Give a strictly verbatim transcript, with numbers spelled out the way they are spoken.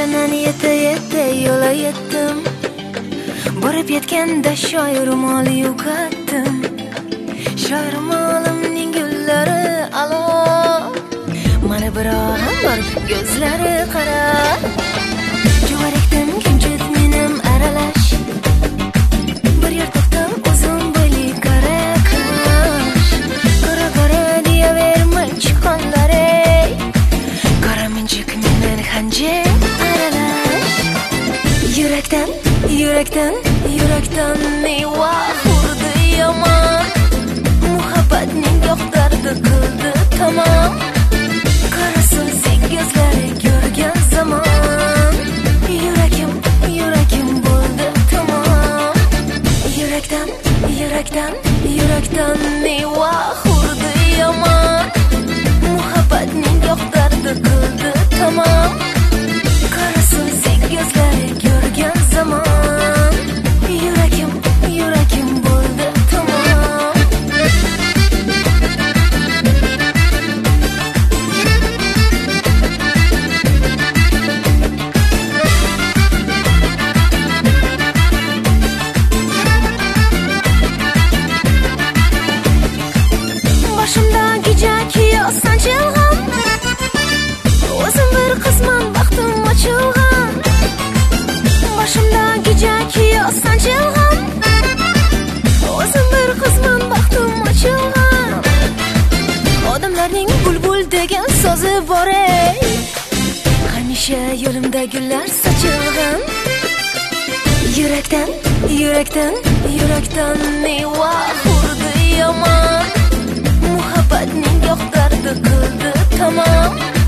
Senan yeta yeta yo'la yetdim. Borib yetganda shoir ro'moli yo'qotdim. Shoir ro'molimning gullari alo. Mana birohim bor ko'zlari qara. Juvarakdan kimchit menim aralash. Bir yer to'xtab o'zim bo'li qarakash. Qara qara deyaverma chiqqanlari. Qaraminchik mening hanjir aralash. Yurakdan, yurakdan, yurakdan meva urdi yomon. Muhabbatning yo'qdardi qildi tamom. Qara so'zing ko'zlari ko'rgan zamon. Yuragim, yuragim bo'ldi tamom. Yurakdan, yurakdan, yurakdan meva urdi yomon. Muhabbatning yo'qdardi qildi tamom. Qara so'zing ko'zlari ko'rgan zamon. Yuragim, yuragim bo'ldi tamom. Boshimdagi jaki yozsan chilg'am. O'zim bir qizman baxtim ochilgan. Boshimdagi jaki yozsan chilg'am. O'zim bir qizman baxtim ochilgan. Odamlarning bulbul degan so'zi bor ey. Hamisha yo'limda gullar sochilgan. Yurakdan, yurakdan, yurakdan meva urdi yomon. Muhabbatning yo'qdardi qildi tamom.